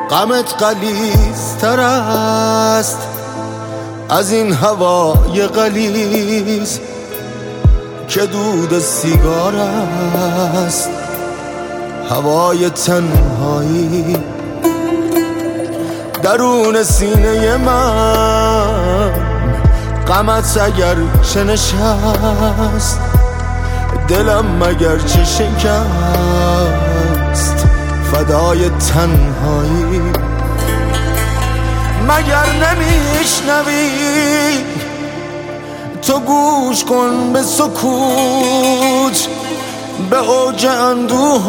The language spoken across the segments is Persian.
غمت غلیظتر است از این هوای غلیظ که دود سیگار است. هوای تنهایی درون سینه من، غمت اگر چه نشست دلم مگر چه شکست فدای تنهایی. مگر نمیشنوی تو گوش کن به سکوت، به اوج اندوه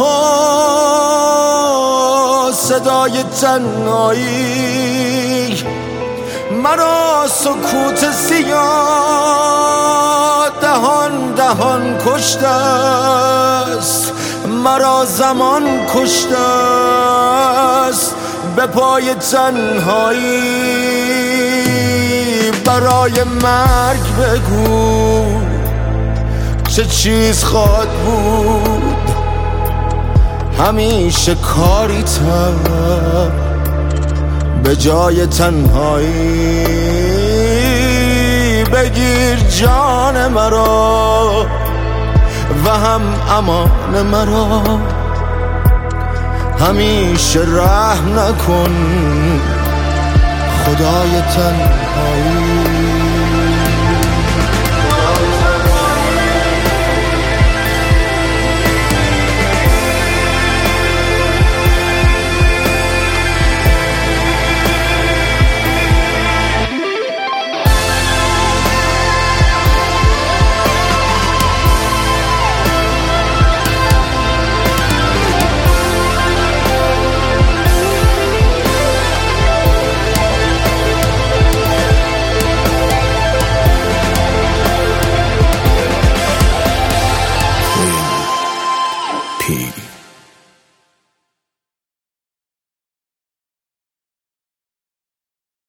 ها صدای تنهایی. مرا سکوت سیاه دهان دهان کشته است، مرا زمان کشته است به پای تنهایی. برای مرگ بگو چه چیز خواهد بود، همیشه کاری تر به جای تنهایی. بگیر جان مرا و هم امان مرا، همیشه رحم نکن خدای تنهایی.